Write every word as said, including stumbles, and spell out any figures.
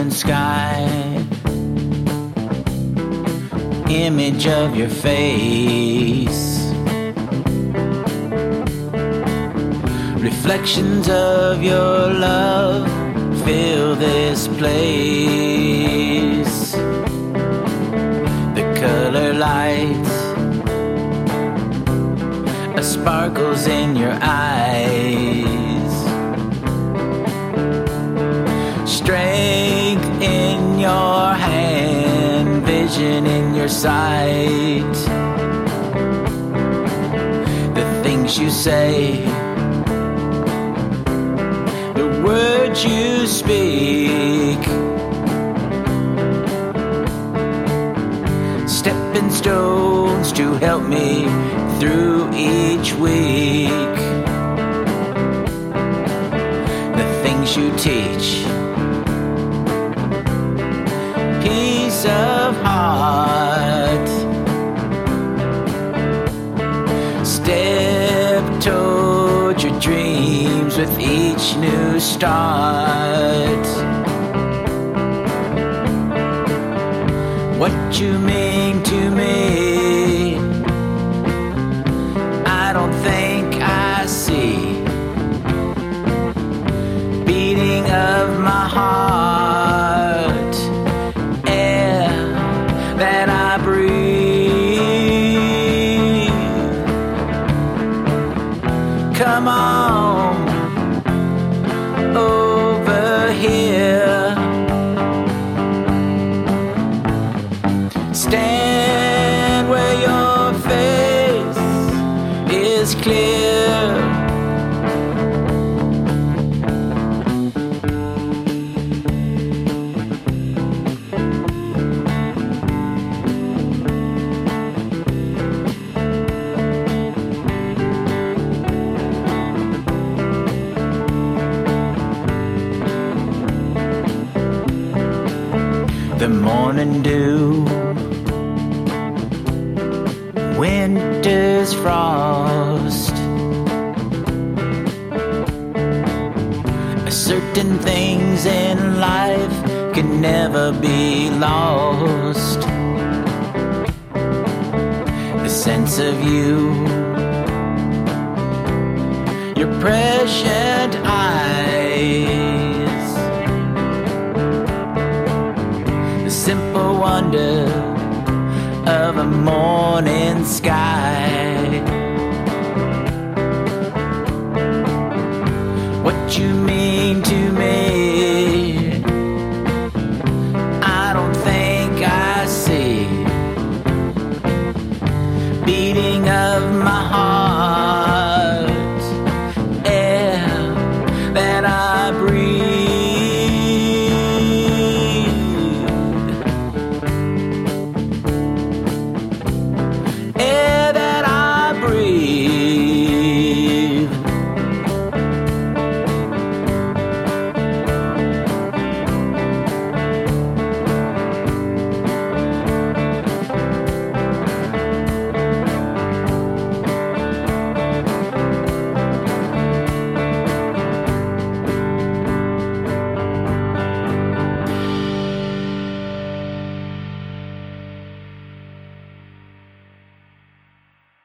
morning sky, image of your face, reflections of your love fill this place. The color lights, a sparkles in your eyes, strength in your hand, vision in your sight. The things you say, the words you speak, stepping stones to help me through each week. The things you teach, peace of heart, step toward your dreams with each new start. What you mean to me, I don't think I see. Beating of my heart, air that I breathe. Come on over here, stand where your face is clear. The morning dew, winter's frost, certain things in life can never be lost. The sense of you, your prescient eyes, the simple wonder of a morning sky. What you